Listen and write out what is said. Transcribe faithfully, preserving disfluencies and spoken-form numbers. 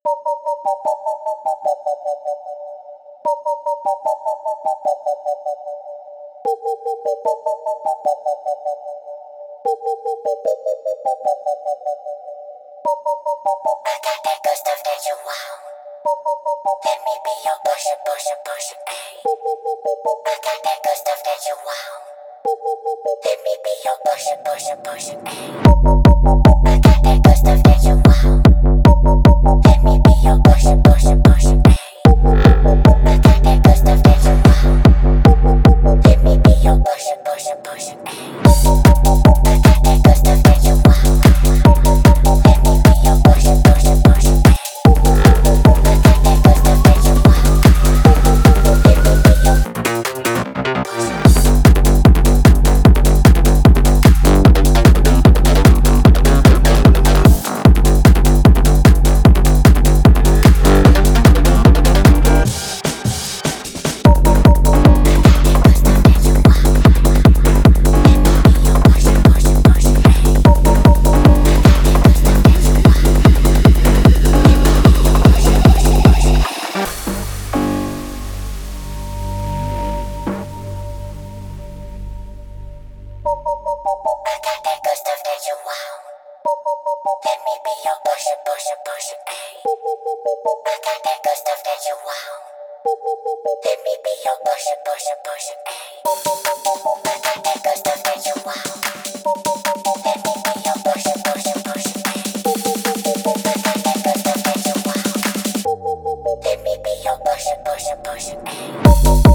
I got that good stuff that you want. Let me be your pusher, pusher, pusher, ayy. I got that good stuff that you want. Let me be your pusher, pusher, pusher, ayy. I got that good stuff that you want. Let me be your pusher, pusher, pusher, ayy. I got that good stuff that you want. Let me be your pusher, pusher, pusher, ayy. I got that good stuff that you want. Let me be your pusher, pusher, pusher, ayy. I got that good stuff that you want. Let me be your I got that good stuff that you want. Let me be your pusher, pusher, pusher, ayy. I got that good stuff that you want. Let me be your pusher, pusher, pusher, ayy. I got that good stuff that you want. Let me be your pusher, pusher, pusher, ayy. I got that good stuff that you want. Let me be your pusher, pusher, pusher, ayy.